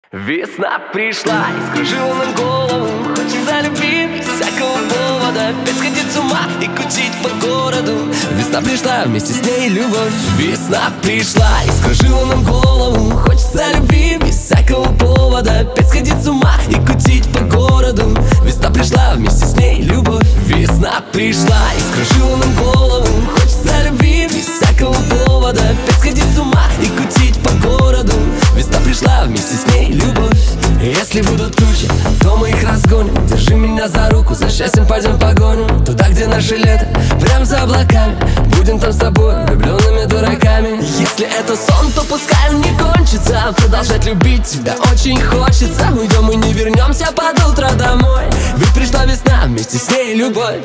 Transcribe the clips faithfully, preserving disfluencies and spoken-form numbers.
Весна пришла и скружила нам голову. Хочется любви без всякого повода, опять сходить с ума и кутить по городу. Весна пришла, вместе с ней любовь. Весна пришла и скружила нам голову. Хочется любви без всякого повода, опять сходить с ума и кутить по городу. Весна пришла, вместе с ней любовь. Весна пришла и скружила нам голову. Хочется любви без всякого повода, опять сходить с ума и кутить по городу. Весна пришла, вместе с ней любовь. Если будут тучи, то мы их разгоним. Держи меня за руку, за счастьем пойдем в погоню. Туда, где наше лето, прям за облаками. Будем там с тобой, влюбленными дураками. Если это сон, то пускай он не кончится. Продолжать любить тебя очень хочется. Уйдем и не вернемся под утро домой. Ведь пришла весна, вместе с ней любовь.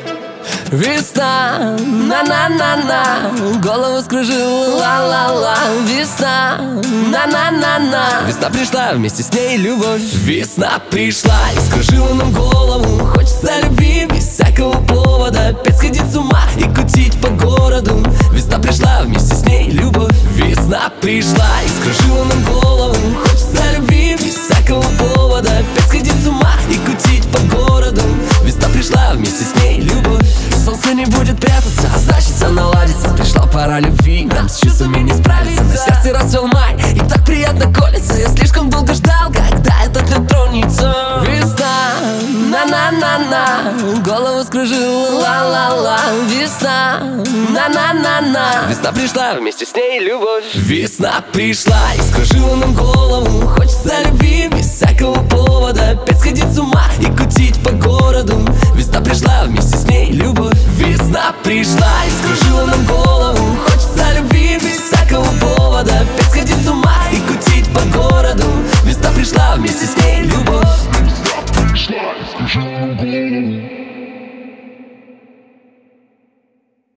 Весна, на-на-на-на, голову скружила, ла-ла-ла. Весна, на-на-на-на, весна пришла, вместе с ней любовь. Весна пришла и скружила нам голову. Хочется любви без всякого повода, опять сходить с ума и кутить по городу. Весна пришла, вместе с ней любовь. Весна пришла и скружила нам голову. Хочется любви без всякого повода, опять сходить с ума и кутить по городу. Весна пришла, вместе с ней любовь. Солнце не будет прятаться, а значит все наладится. Пришла пора любви, нам с чувствами не справиться. На сердце расцвел май, и так приятно колется. Я слишком долго ждал, когда этот лед тронется. Весна, на-на-на-на, голову скружила, ла-ла-ла. Весна, на-на-на-на, весна пришла, вместе с ней любовь. Весна пришла и скружила нам голову. Хочется любви без всякого повода, опять сходить с ума и кутить по городу. Весна пришла, вместе с ней любовь. Весна пришла и скружила нам голову. Хочется любви без всякого повода, опять сходить с ума и кутить по городу. Весна пришла, вместе с ней любовь. Весна пришла и скружила нам голову.